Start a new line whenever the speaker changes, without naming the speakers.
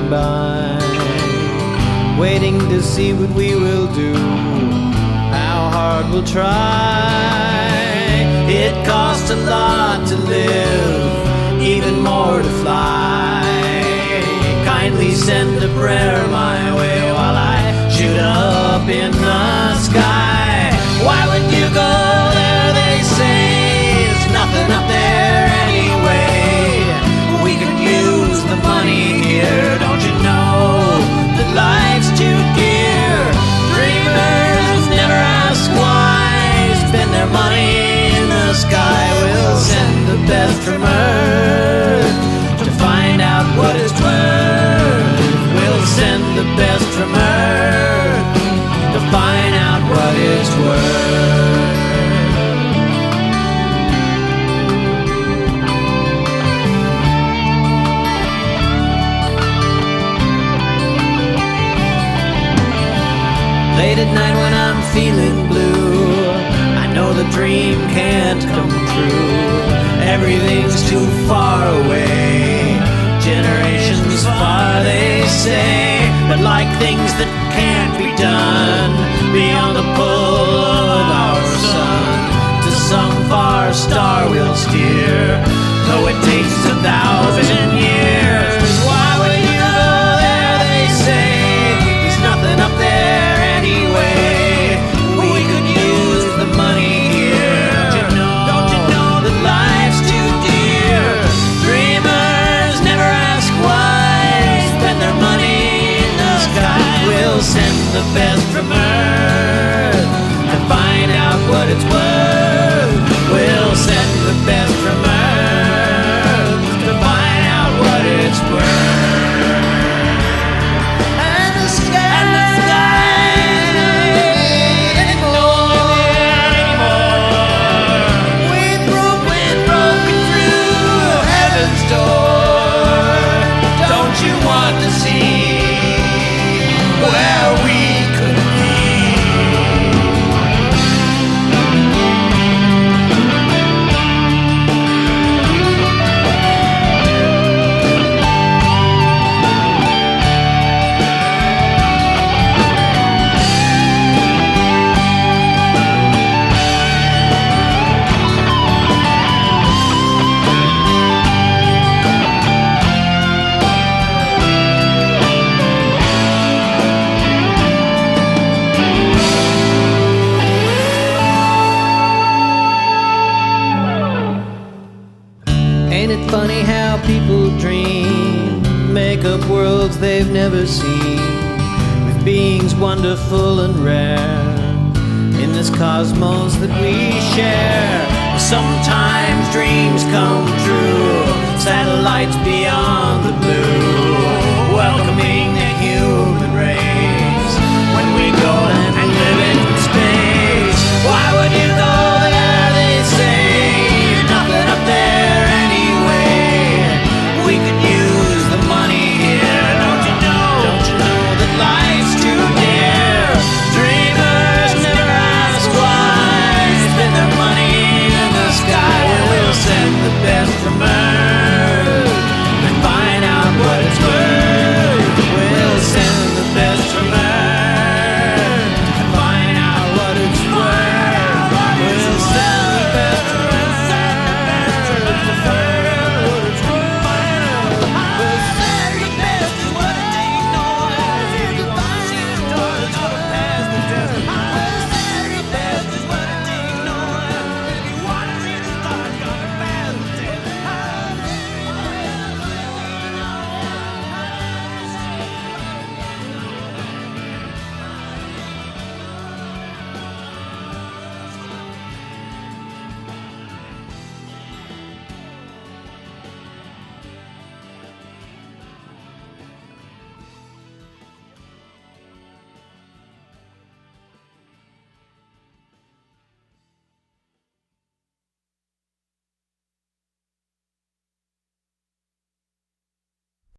passing by, waiting to see what we will do, how hard we'll try. It costs a lot to live, even more to fly. Kindly send a prayer my way while I shoot up in the sky. Why would you go there, they say? There's nothing up there anyway. We could use the money here, don't you know that life's too dear? Dreamers never ask why, spend their money in the sky. We'll send the best from Earth to find out what it's worth. We'll send the best from Earth to find out what it's worth. Late at night when I'm feeling blue, I know the dream can't come true. Everything's too far away, generations far they say. But like things that can't be done, beyond the pull of our sun, to some far star we'll steer, though it takes 1,000 years. Why would you go there, they say? There's nothing up there anyway. We could use the money here. Don't you know that life's too dear? Dreamers never ask why, spend their money in the sky. We'll send the best from Earth and find out what it's worth. We'll send the best from Earth to find out what it's worth. And the sky anymore. We're broken through heaven's door. Don't you want to see where we could be? Ain't it funny how people dream, make up worlds they've never seen, with beings wonderful and rare in this cosmos that we share. Sometimes dreams come true, satellites beyond the blue